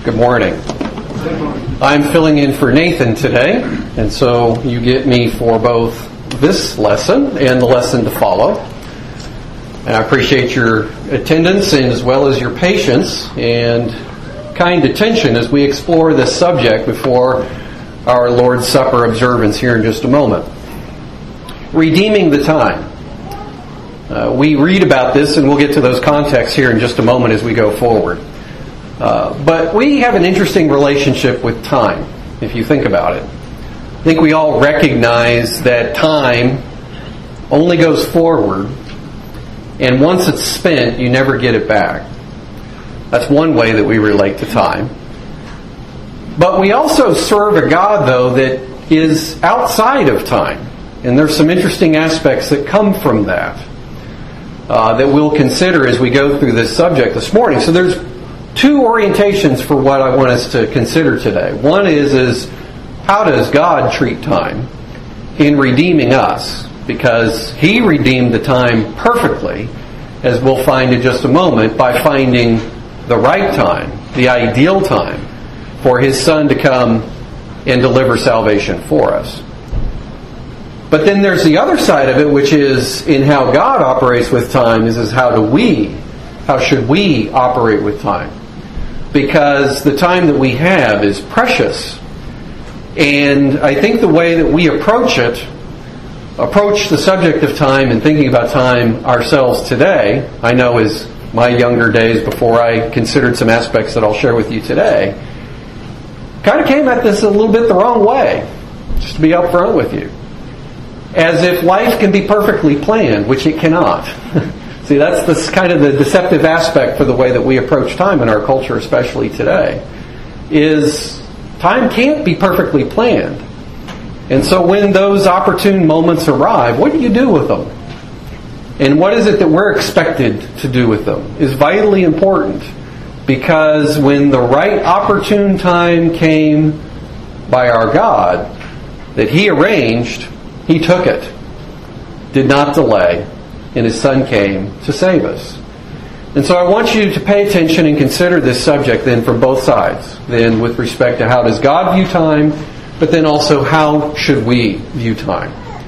Good morning. I'm filling in for Nathan today, and so you get me for both this lesson and the lesson to follow. And I appreciate your attendance and as well as your patience and kind attention as we explore this subject before our Lord's Supper observance here in just a moment. Redeeming the time. We read about this, and we'll get to those contexts here in just a moment as we go forward. But we have an interesting relationship with time, if you think about it. I think we all recognize that time only goes forward, and once it's spent, you never get it back. That's one way that we relate to time. But we also serve a God, though, that is outside of time. And there's some interesting aspects that come from that we'll consider as we go through this subject this morning. So there's two orientations for what I want us to consider today. One is how does God treat time in redeeming us? Because He redeemed the time perfectly, as we'll find in just a moment, by finding the right time, the ideal time, for His Son to come and deliver salvation for us. But then there's the other side of it, which is in how God operates with time, is how should we operate with time? Because the time that we have is precious. And I think the way that we approach the subject of time and thinking about time ourselves today, I know as my younger days before I considered some aspects that I'll share with you today, kind of came at this a little bit the wrong way, just to be upfront with you. As if life can be perfectly planned, which it cannot. See, that's this kind of the deceptive aspect for the way that we approach time in our culture, especially today, is time can't be perfectly planned. And so when those opportune moments arrive, what do you do with them? And what is it that we're expected to do with them is vitally important. Because when the right opportune time came by our God that He arranged, He took it, did not delay, and His Son came to save us. And so I want you to pay attention and consider this subject then from both sides. Then with respect to how does God view time, but then also how should we view time.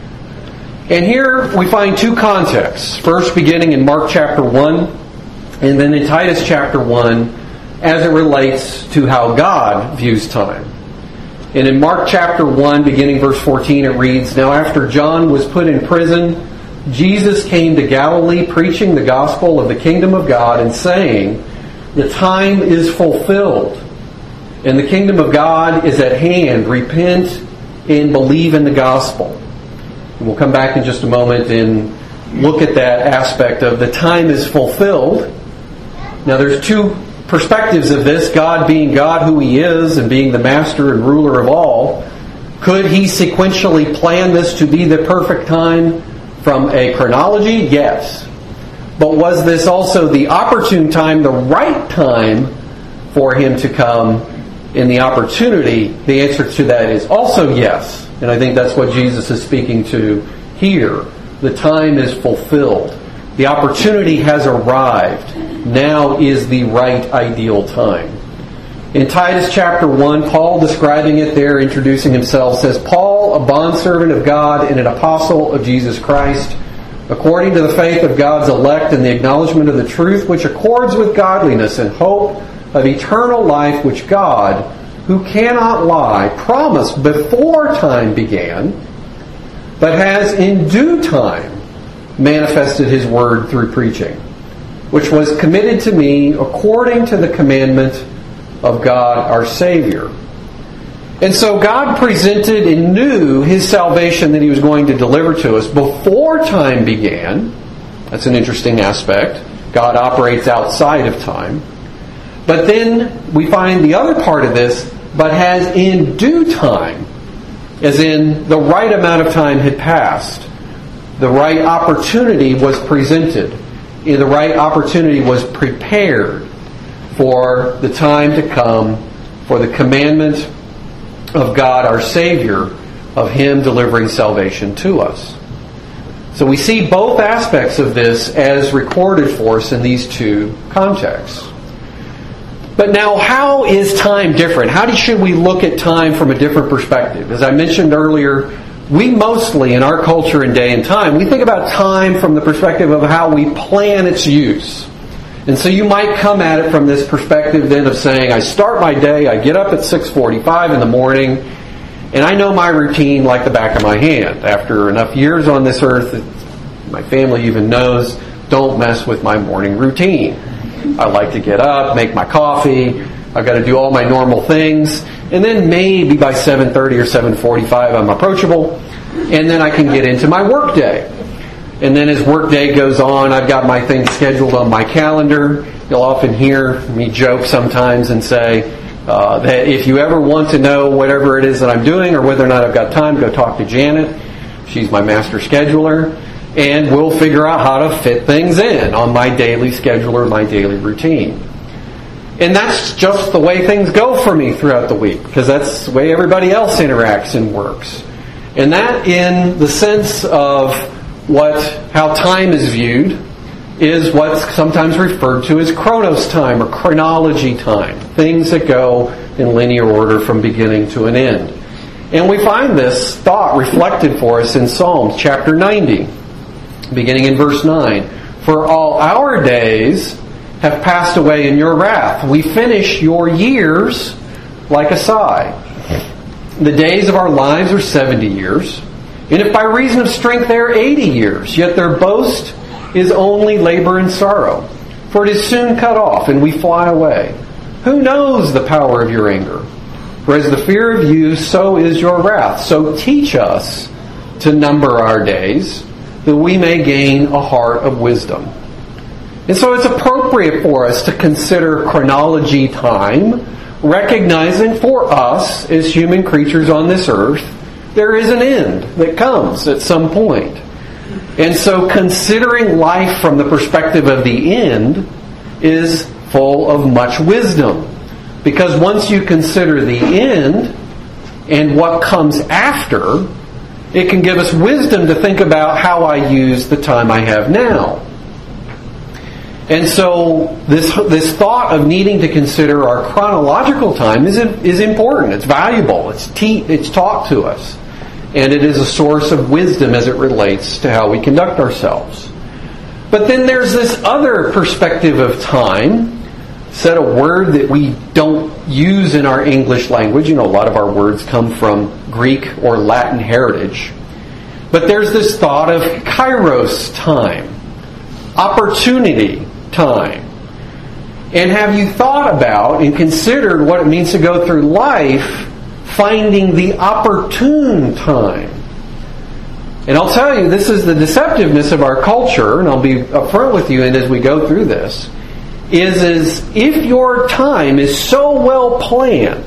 And here we find two contexts. First beginning in Mark chapter 1, and then in Titus chapter 1, as it relates to how God views time. And in Mark chapter 1, beginning verse 14, it reads, "Now after John was put in prison, Jesus came to Galilee preaching the gospel of the kingdom of God and saying, 'The time is fulfilled, and the kingdom of God is at hand. Repent and believe in the gospel.'" And we'll come back in just a moment and look at that aspect of the time is fulfilled. Now there's two perspectives of this, God being God who He is and being the master and ruler of all. Could He sequentially plan this to be the perfect time from a chronology? Yes. But was this also the opportune time, the right time for Him to come in the opportunity? The answer to that is also yes. And I think that's what Jesus is speaking to here. The time is fulfilled. The opportunity has arrived. Now is the right ideal time. In Titus chapter 1, Paul describing it there, introducing himself, says, "Paul, a bondservant of God and an apostle of Jesus Christ, according to the faith of God's elect and the acknowledgement of the truth which accords with godliness and hope of eternal life, which God, who cannot lie, promised before time began, but has in due time manifested His word through preaching, which was committed to me according to the commandment of God our Savior." And so God presented and knew His salvation that He was going to deliver to us before time began. That's an interesting aspect. God operates outside of time. But then we find the other part of this, but has in due time, as in the right amount of time had passed. The right opportunity was presented. The right opportunity was prepared for the time to come, for the commandment of God our Savior, of Him delivering salvation to us. So we see both aspects of this as recorded for us in these two contexts. But now, how is time different? Should we look at time from a different perspective? As I mentioned earlier, we mostly, in our culture and day and time, we think about time from the perspective of how we plan its use. And so you might come at it from this perspective then of saying, I start my day, I get up at 6:45 in the morning, and I know my routine like the back of my hand. After enough years on this earth, my family even knows, don't mess with my morning routine. I like to get up, make my coffee, I've got to do all my normal things, and then maybe by 7:30 or 7:45 I'm approachable, and then I can get into my work day. And then as work day goes on, I've got my things scheduled on my calendar. You'll often hear me joke sometimes and say that if you ever want to know whatever it is that I'm doing or whether or not I've got time, go talk to Janet. She's my master scheduler. And we'll figure out how to fit things in on my daily schedule or my daily routine. And that's just the way things go for me throughout the week, because that's the way everybody else interacts and works. And that, in the sense of how time is viewed, is what's sometimes referred to as chronos time or chronology time. Things that go in linear order from beginning to an end. And we find this thought reflected for us in Psalms chapter 90. Beginning in verse 9, for all our days have passed away in your wrath. We finish your years like a sigh. The days of our lives are 70 years, and if by reason of strength they are 80 years, yet their boast is only labor and sorrow. For it is soon cut off, and we fly away. Who knows the power of your anger? For as the fear of you, so is your wrath. So teach us to number our days, that we may gain a heart of wisdom. And so it's appropriate for us to consider chronology time, recognizing for us as human creatures on this earth, there is an end that comes at some point. And so considering life from the perspective of the end is full of much wisdom. Because once you consider the end and what comes after, it can give us wisdom to think about how I use the time I have now. And so this thought of needing to consider our chronological time is important. It's valuable. It's taught to us. And it is a source of wisdom as it relates to how we conduct ourselves. But then there's this other perspective of time, said a word that we don't use in our English language. A lot of our words come from Greek or Latin heritage. But there's this thought of kairos time, opportunity time. And have you thought about and considered what it means to go through life finding the opportune time? And I'll tell you, this is the deceptiveness of our culture, and I'll be upfront with you and as we go through this, is if your time is so well planned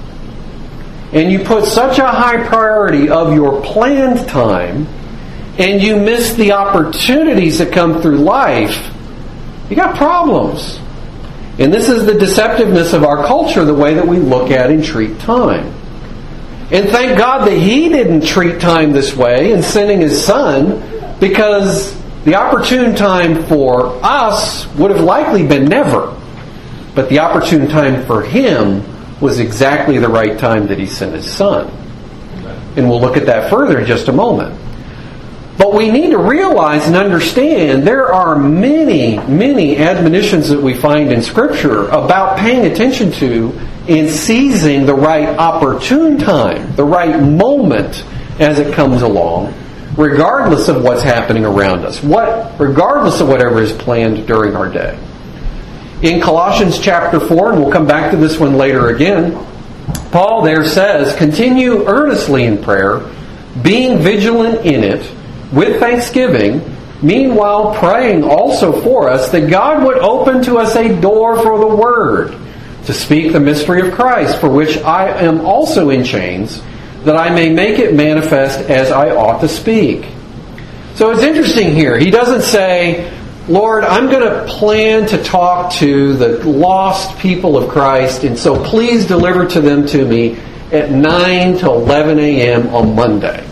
and you put such a high priority of your planned time and you miss the opportunities that come through life, you got problems. And this is the deceptiveness of our culture, the way that we look at and treat time. And thank God that He didn't treat time this way in sending His Son, because the opportune time for us would have likely been never. But the opportune time for Him was exactly the right time that He sent His Son. And we'll look at that further in just a moment. But we need to realize and understand there are many, many admonitions that we find in Scripture about paying attention to and seizing the right opportune time, the right moment as it comes along, regardless of what's happening around us, regardless of whatever is planned during our day. In Colossians chapter 4, and we'll come back to this one later again, Paul there says, continue earnestly in prayer, being vigilant in it, with thanksgiving, meanwhile praying also for us that God would open to us a door for the Word, to speak the mystery of Christ, for which I am also in chains, that I may make it manifest as I ought to speak. So it's interesting here. He doesn't say, Lord, I'm going to plan to talk to the lost people of Christ, and so please deliver to them to me at 9 to 11 a.m. on Monday.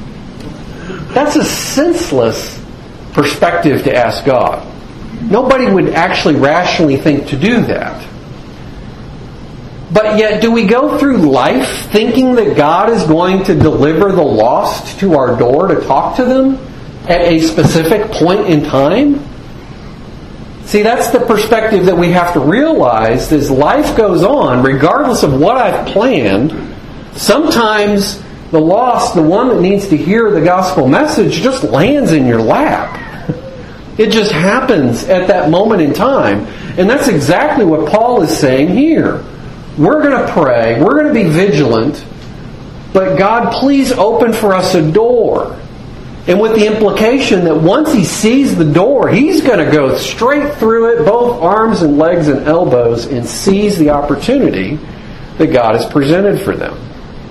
That's a senseless perspective to ask God. Nobody would actually rationally think to do that. But yet, do we go through life thinking that God is going to deliver the lost to our door to talk to them at a specific point in time? See, that's the perspective that we have to realize as life goes on, regardless of what I've planned. Sometimes the lost, the one that needs to hear the gospel message, just lands in your lap. It just happens at that moment in time. And that's exactly what Paul is saying here. We're going to pray, we're going to be vigilant, but God, please open for us a door. And with the implication that once he sees the door, he's going to go straight through it, both arms and legs and elbows, and seize the opportunity that God has presented for them.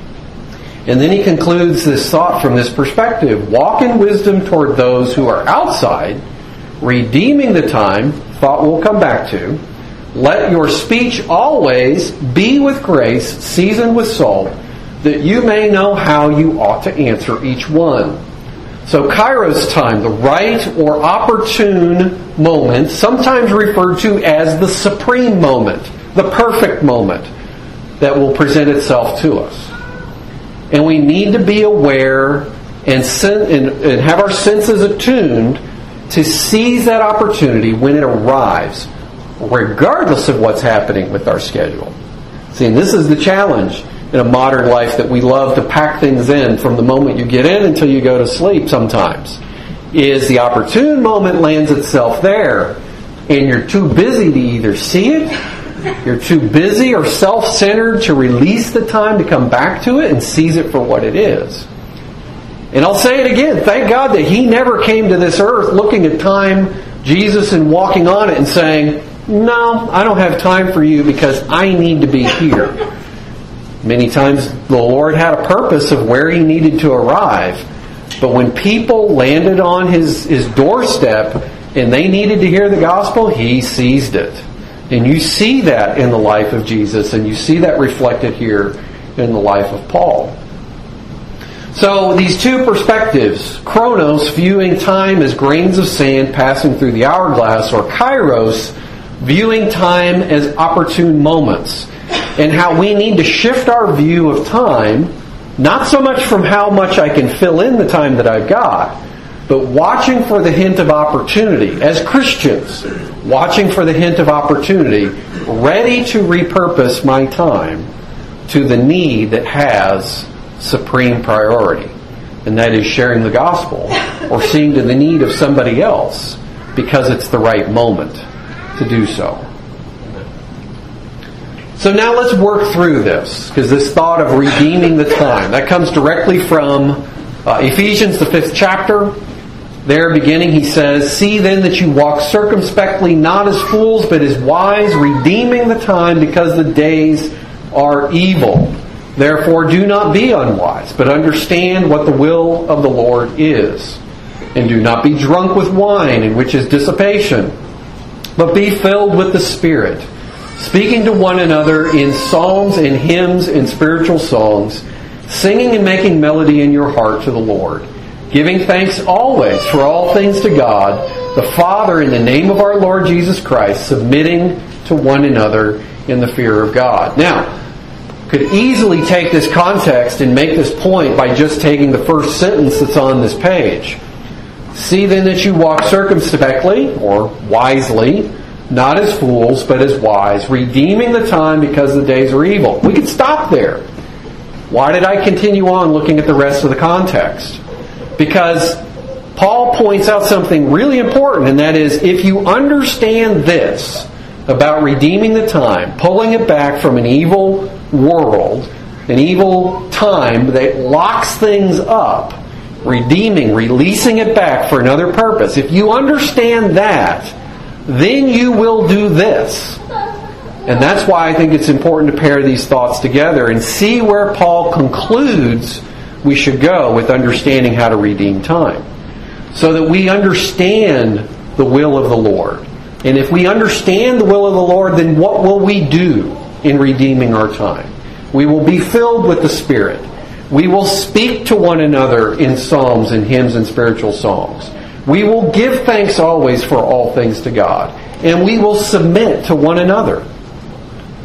And then he concludes this thought from this perspective. Walk in wisdom toward those who are outside, redeeming the time, thought we'll come back to. Let your speech always be with grace, seasoned with salt, that you may know how you ought to answer each one. So Kairos time, the right or opportune moment, sometimes referred to as the supreme moment, the perfect moment that will present itself to us. And we need to be aware and have our senses attuned to seize that opportunity when it arrives, regardless of what's happening with our schedule. See, and this is the challenge in a modern life, that we love to pack things in from the moment you get in until you go to sleep sometimes. Is the opportune moment lands itself there, and you're too busy to either see it, you're too busy or self-centered to release the time to come back to it and seize it for what it is. And I'll say it again, thank God that he never came to this earth looking at time, Jesus, and walking on it and saying, no, I don't have time for you because I need to be here. Many times the Lord had a purpose of where he needed to arrive. But when people landed on his doorstep and they needed to hear the gospel, he seized it. And you see that in the life of Jesus, and you see that reflected here in the life of Paul. So these two perspectives, Chronos, viewing time as grains of sand passing through the hourglass, or Kairos, viewing time as opportune moments, and how we need to shift our view of time, not so much from how much I can fill in the time that I've got, but watching for the hint of opportunity. As Christians, watching for the hint of opportunity, ready to repurpose my time to the need that has supreme priority. And that is sharing the gospel or seeing to the need of somebody else because it's the right moment to do so. So now let's work through this, because this thought of redeeming the time, that comes directly from Ephesians, the 5th chapter. There beginning he says, see then that you walk circumspectly, not as fools, but as wise, redeeming the time, because the days are evil. Therefore do not be unwise, but understand what the will of the Lord is. And do not be drunk with wine, in which is dissipation, but be filled with the Spirit, speaking to one another in psalms and hymns and spiritual songs, singing and making melody in your heart to the Lord, giving thanks always for all things to God, the Father, in the name of our Lord Jesus Christ, submitting to one another in the fear of God. Now, could easily take this context and make this point by just taking the first sentence that's on this page. See then that you walk circumspectly, or wisely, not as fools, but as wise, redeeming the time because the days are evil. We could stop there. Why did I continue on looking at the rest of the context? Because Paul points out something really important, and that is, if you understand this about redeeming the time, pulling it back from an evil world, an evil time that locks things up, redeeming, releasing it back for another purpose, if you understand that, then you will do this. And that's why I think it's important to pair these thoughts together and see where Paul concludes we should go with understanding how to redeem time. So that we understand the will of the Lord. And if we understand the will of the Lord, then what will we do in redeeming our time? We will be filled with the Spirit. We will speak to one another in psalms and hymns and spiritual songs. We will give thanks always for all things to God. And we will submit to one another.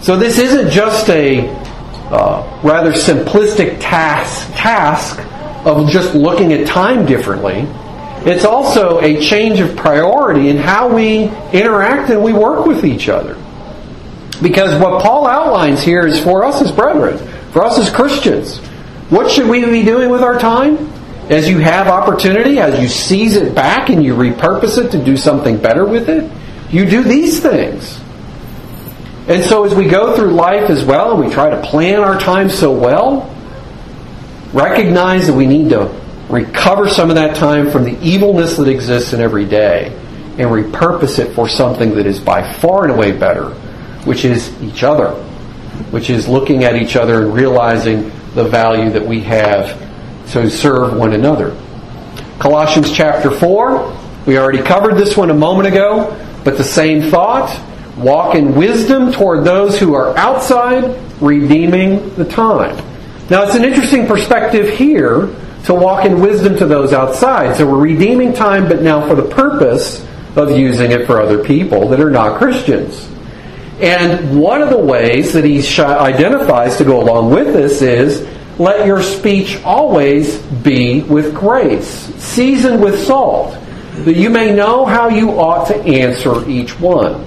So this isn't just a rather simplistic task of just looking at time differently. It's also a change of priority in how we interact and we work with each other. Because what Paul outlines here is for us as brethren, for us as Christians. What should we be doing with our time? As you have opportunity, as you seize it back and you repurpose it to do something better with it, you do these things. And so as we go through life as well, and we try to plan our time so well, recognize that we need to recover some of that time from the evilness that exists in every day and repurpose it for something that is by far and away better, which is each other, which is looking at each other and realizing the value that we have to serve one another. Colossians chapter 4, we already covered this one a moment ago, but the same thought. Walk in wisdom toward those who are outside, redeeming the time. Now it's an interesting perspective here to walk in wisdom to those outside. So we're redeeming time, but now for the purpose of using it for other people that are not Christians. And one of the ways that he identifies to go along with this is, let your speech always be with grace, seasoned with salt, that you may know how you ought to answer each one.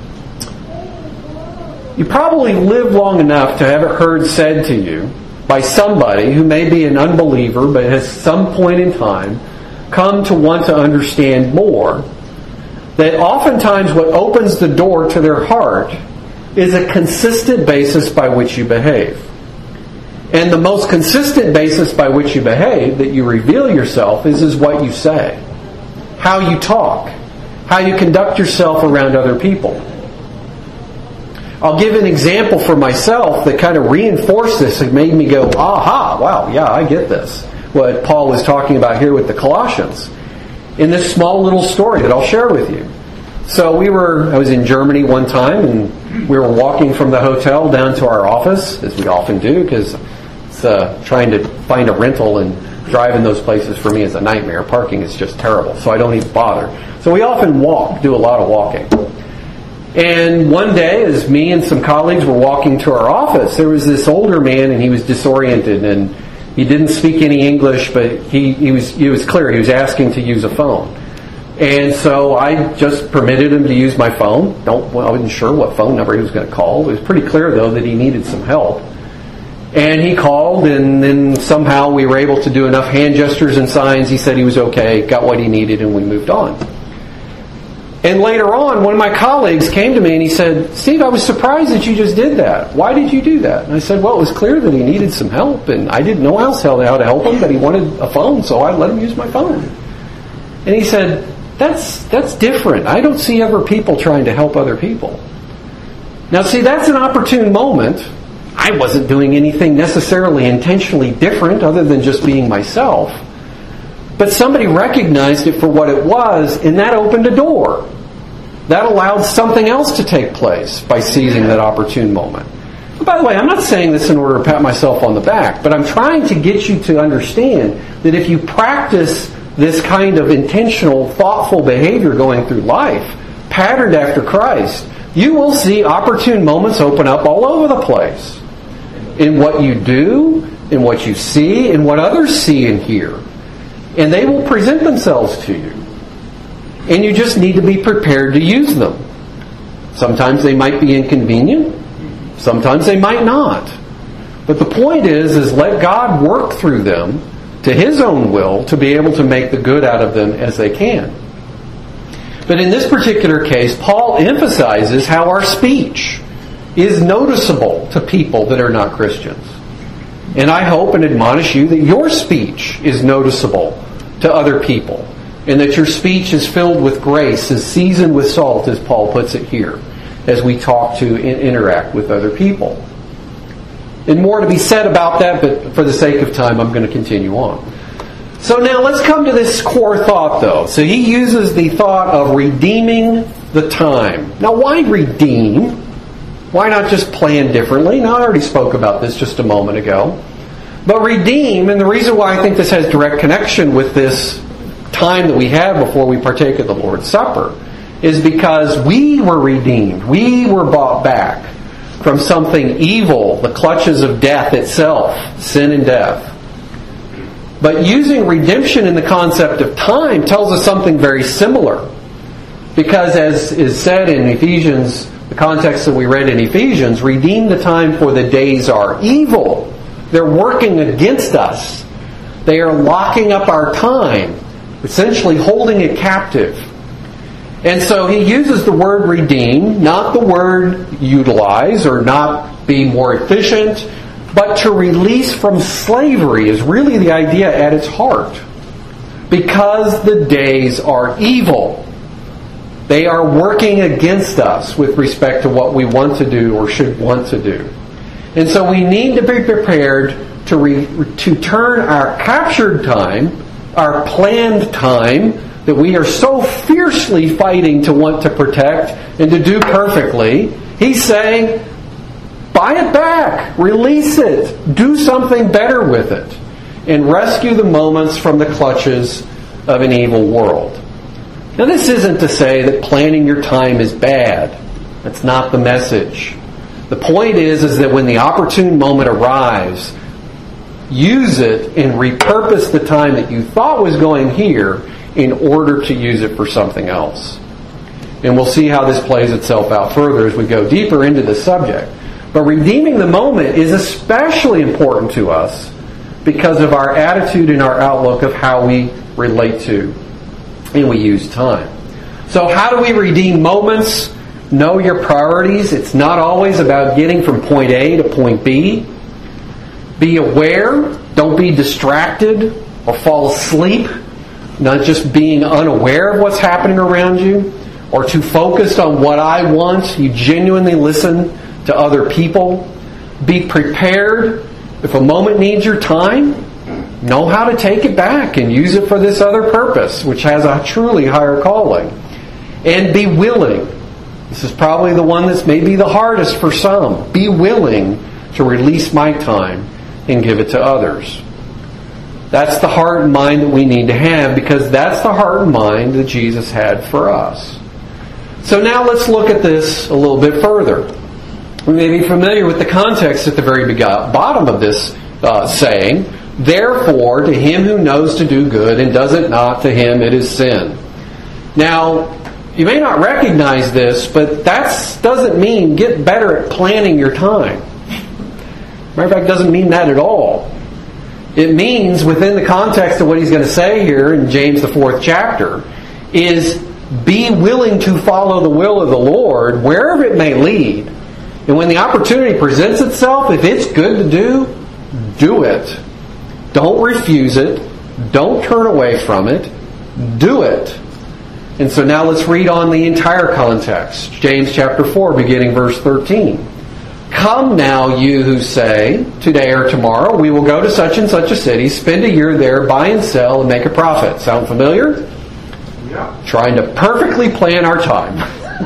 You probably lived long enough to have it heard said to you by somebody who may be an unbeliever but has some point in time come to want to understand more, that oftentimes what opens the door to their heart is a consistent basis by which you behave. And the most consistent basis by which you behave, that you reveal yourself, is what you say. How you talk. How you conduct yourself around other people. I'll give an example for myself that kind of reinforced this and made me go, aha, wow, yeah, I get this. What Paul was talking about here with the Colossians. In this small little story that I'll share with you. So I was in Germany one time, and we were walking from the hotel down to our office, as we often do, because trying to find a rental and drive in those places for me is a nightmare. Parking is just terrible, so I don't even bother. So we often do a lot of walking. And one day, as me and some colleagues were walking to our office, there was this older man, and he was disoriented, and he didn't speak any English, but he was clear. He was asking to use a phone. And so I just permitted him to use my phone. I wasn't sure what phone number he was going to call. It was pretty clear, though, that he needed some help. And he called, and then somehow we were able to do enough hand gestures and signs. He said he was okay, got what he needed, and we moved on. And later on, one of my colleagues came to me and he said, Steve, I was surprised that you just did that. Why did you do that? And I said, well, it was clear that he needed some help, and I didn't know else how to help him, but he wanted a phone, so I let him use my phone. And he said, that's different. I don't see ever people trying to help other people. Now, see, that's an opportune moment. I wasn't doing anything necessarily intentionally different other than just being myself. But somebody recognized it for what it was, and that opened a door. That allowed something else to take place by seizing that opportune moment. And by the way, I'm not saying this in order to pat myself on the back, but I'm trying to get you to understand that if you practice this kind of intentional, thoughtful behavior going through life, patterned after Christ, you will see opportune moments open up all over the place. In what you do, in what you see, in what others see and hear. And they will present themselves to you. And you just need to be prepared to use them. Sometimes they might be inconvenient. Sometimes they might not. But the point is let God work through them to His own will to be able to make the good out of them as they can. But in this particular case, Paul emphasizes how our speech is noticeable to people that are not Christians. And I hope and admonish you that your speech is noticeable to other people, and that your speech is filled with grace, is seasoned with salt, as Paul puts it here, as we talk to and interact with other people. And more to be said about that, but for the sake of time, I'm going to continue on. So now let's come to this core thought, though. So he uses the thought of redeeming the time. Now, why redeem? Why not just plan differently? Now, I already spoke about this just a moment ago. But redeem, and the reason why I think this has direct connection with this time that we have before we partake of the Lord's Supper, is because we were redeemed. We were bought back from something evil, the clutches of death itself, sin and death. But using redemption in the concept of time tells us something very similar. Because as is said in Ephesians, the context that we read in Ephesians, redeem the time for the days are evil. They're working against us. They are locking up our time, essentially holding it captive. And so he uses the word redeem, not the word utilize or not be more efficient, but to release from slavery is really the idea at its heart. Because the days are evil. They are working against us with respect to what we want to do or should want to do. And so we need to be prepared to turn our captured time, our planned time, that we are so fiercely fighting to want to protect and to do perfectly. He's saying, buy it back, release it, do something better with it, and rescue the moments from the clutches of an evil world. Now this isn't to say that planning your time is bad. That's not the message. The point is that when the opportune moment arrives, use it and repurpose the time that you thought was going here in order to use it for something else. And we'll see how this plays itself out further as we go deeper into the subject. But redeeming the moment is especially important to us because of our attitude and our outlook of how we relate to and we use time. So how do we redeem moments? Know your priorities. It's not always about getting from point A to point B. Be aware. Don't be distracted or fall asleep. Not just being unaware of what's happening around you or too focused on what I want. You genuinely listen to other people. Be prepared. If a moment needs your time, know how to take it back and use it for this other purpose, which has a truly higher calling. And be willing. This is probably the one that's maybe the hardest for some. Be willing to release my time and give it to others. That's the heart and mind that we need to have because that's the heart and mind that Jesus had for us. So now let's look at this a little bit further. We may be familiar with the context at the very bottom of this saying, therefore, to him who knows to do good and does it not, to him it is sin. Now, you may not recognize this, but that doesn't mean get better at planning your time. Matter of fact, it doesn't mean that at all. It means, within the context of what he's going to say here in James the 4th chapter, is be willing to follow the will of the Lord wherever it may lead. And when the opportunity presents itself, if it's good to do, do it. Don't refuse it. Don't turn away from it. Do it. And so now let's read on the entire context. James chapter 4, beginning verse 13. Come now, you who say, today or tomorrow, we will go to such and such a city, spend a year there, buy and sell, and make a profit. Sound familiar? Yeah. Trying to perfectly plan our time.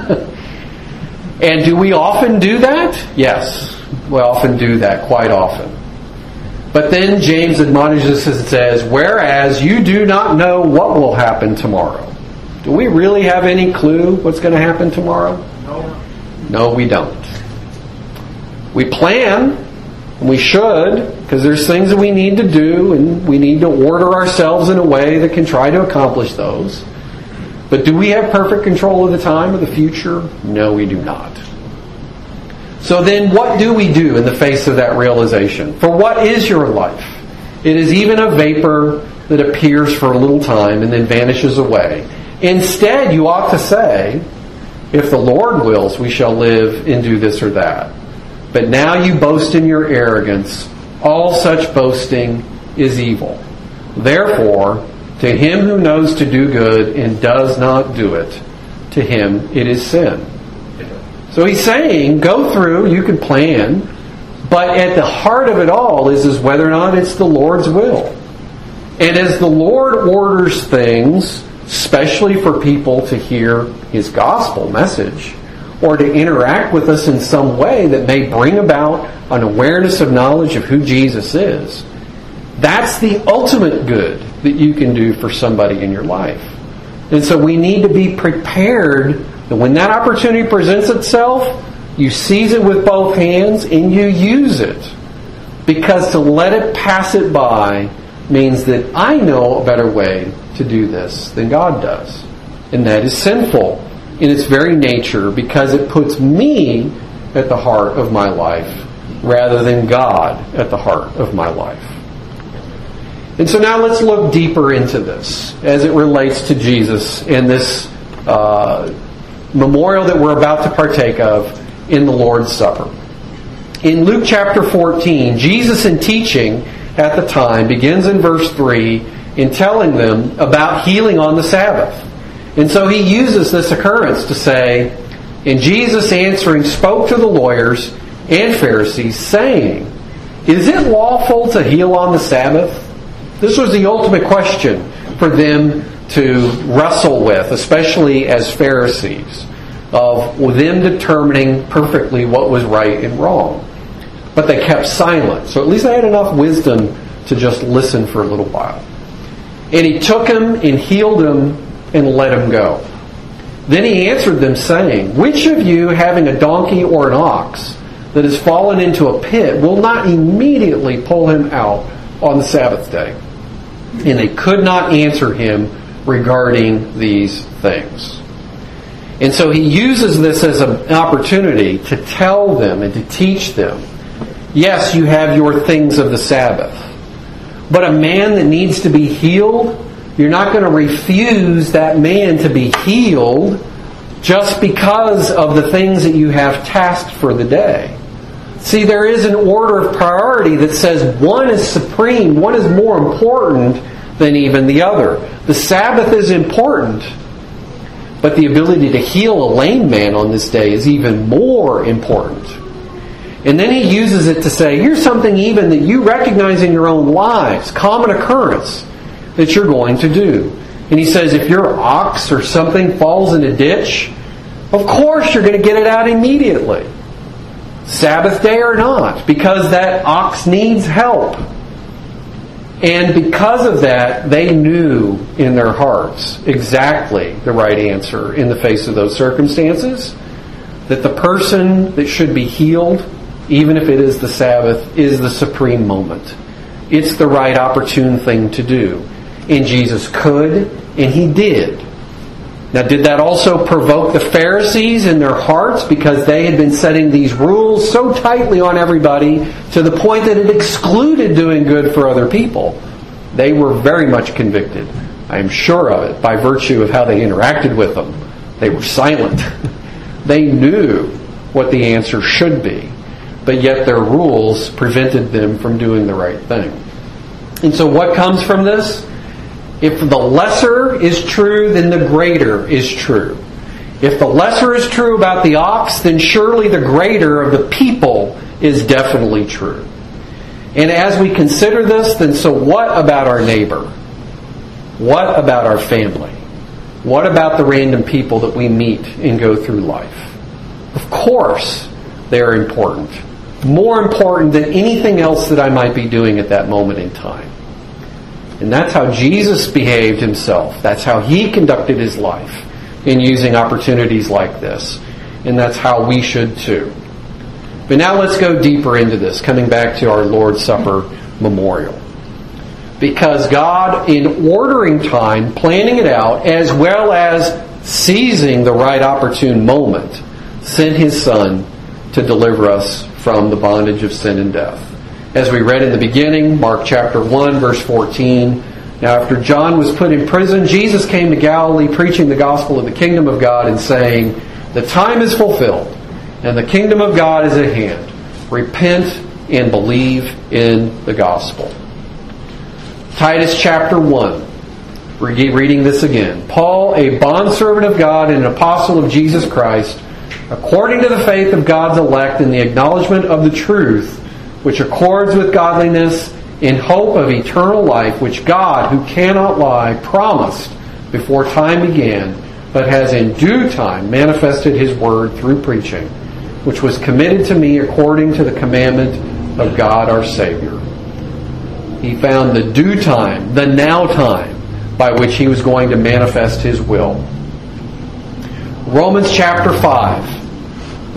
And do we often do that? Yes. We often do that, quite often. But then James admonishes us and says, whereas you do not know what will happen tomorrow. Do we really have any clue what's going to happen tomorrow? No. No, we don't. We plan, and we should, because there's things that we need to do, and we need to order ourselves in a way that can try to accomplish those. But do we have perfect control of the time or the future? No, we do not. So then what do we do in the face of that realization? For what is your life? It is even a vapor that appears for a little time and then vanishes away. Instead, you ought to say, if the Lord wills, we shall live and do this or that. But now you boast in your arrogance. All such boasting is evil. Therefore, to him who knows to do good and does not do it, to him it is sin. So he's saying, go through, you can plan, but at the heart of it all is whether or not it's the Lord's will. And as the Lord orders things, especially for people to hear his gospel message, or to interact with us in some way that may bring about an awareness of knowledge of who Jesus is, that's the ultimate good that you can do for somebody in your life. And so we need to be prepared that when that opportunity presents itself, You seize it with both hands and you use it. Because to let it pass it by means that I know a better way to do this than God does. And that is sinful in its very nature because it puts me at the heart of my life rather than God at the heart of my life. And so now let's look deeper into this as it relates to Jesus and this memorial that we're about to partake of in the Lord's Supper. In Luke chapter 14, Jesus in teaching at the time begins in verse 3 in telling them about healing on the Sabbath. And so he uses this occurrence to say, and Jesus answering spoke to the lawyers and Pharisees, saying, "Is it lawful to heal on the Sabbath?" This was the ultimate question for them to wrestle with, especially as Pharisees, of them determining perfectly what was right and wrong. But they kept silent. So at least they had enough wisdom to just listen for a little while. And he took him and healed him and let him go. Then he answered them, saying, "Which of you, having a donkey or an ox that has fallen into a pit, will not immediately pull him out on the Sabbath day?" And they could not answer him regarding these things. And so he uses this as an opportunity to tell them and to teach them, yes, you have your things of the Sabbath. But a man that needs to be healed, you're not going to refuse that man to be healed just because of the things that you have tasked for the day. See, there is an order of priority that says one is supreme, one is more important than even the other. The Sabbath is important, but the ability to heal a lame man on this day is even more important. And then he uses it to say, here's something even that you recognize in your own lives, common occurrence, that you're going to do. And he says, if your ox or something falls in a ditch, of course you're going to get it out immediately. Sabbath day or not, because that ox needs help. And because of that, they knew in their hearts exactly the right answer in the face of those circumstances. That the person that should be healed, even if it is the Sabbath, is the supreme moment. It's the right opportune thing to do. And Jesus could, and He did. Now, did that also provoke the Pharisees in their hearts because they had been setting these rules so tightly on everybody to the point that it excluded doing good for other people? They were very much convicted, I am sure of it, by virtue of how they interacted with them. They were silent. They knew what the answer should be, but yet their rules prevented them from doing the right thing. And so what comes from this? If the lesser is true, then the greater is true. If the lesser is true about the ox, then surely the greater of the people is definitely true. And as we consider this, then so what about our neighbor? What about our family? What about the random people that we meet and go through life? Of course, they are important. More important than anything else that I might be doing at that moment in time. And that's how Jesus behaved Himself. That's how He conducted His life in using opportunities like this. And that's how we should too. But now let's go deeper into this, coming back to our Lord's Supper memorial. Because God, in ordering time, planning it out, as well as seizing the right opportune moment, sent His Son to deliver us from the bondage of sin and death. As we read in the beginning, Mark chapter 1, verse 14, now after John was put in prison, Jesus came to Galilee preaching the gospel of the kingdom of God and saying, the time is fulfilled and the kingdom of God is at hand. Repent and believe in the gospel. Titus chapter 1. We're reading this again. Paul, a bondservant of God and an apostle of Jesus Christ, according to the faith of God's elect and the acknowledgement of the truth, which accords with godliness, in hope of eternal life, which God, who cannot lie, promised before time began, but has in due time manifested His word through preaching, which was committed to me according to the commandment of God our Savior. He found the due time, the now time, by which He was going to manifest His will. Romans chapter 5.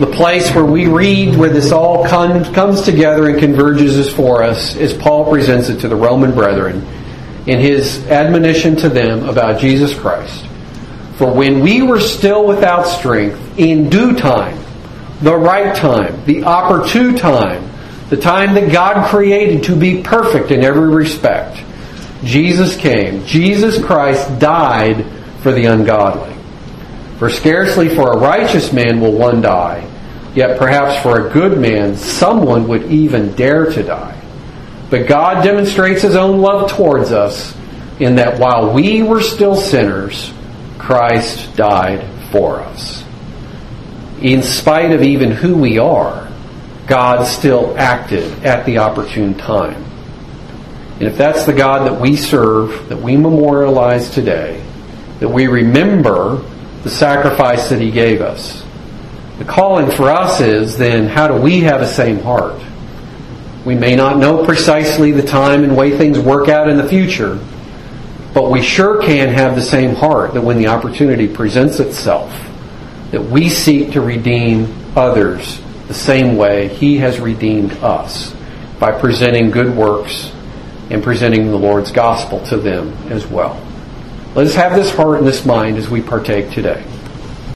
The place where we read where this all comes together and converges is for us as Paul presents it to the Roman brethren in his admonition to them about Jesus Christ. For when we were still without strength, in due time, the right time, the opportune time, the time that God created to be perfect in every respect, Jesus came. Jesus Christ died for the ungodly. For scarcely for a righteous man will one die, yet perhaps for a good man someone would even dare to die. But God demonstrates His own love towards us in that while we were still sinners, Christ died for us. In spite of even who we are, God still acted at the opportune time. And if that's the God that we serve, that we memorialize today, that we remember the sacrifice that He gave us, the calling for us is then, how do we have the same heart? We may not know precisely the time and way things work out in the future, but we sure can have the same heart that when the opportunity presents itself, that we seek to redeem others the same way He has redeemed us, by presenting good works and presenting the Lord's gospel to them as well. Let us have this heart and this mind as we partake today.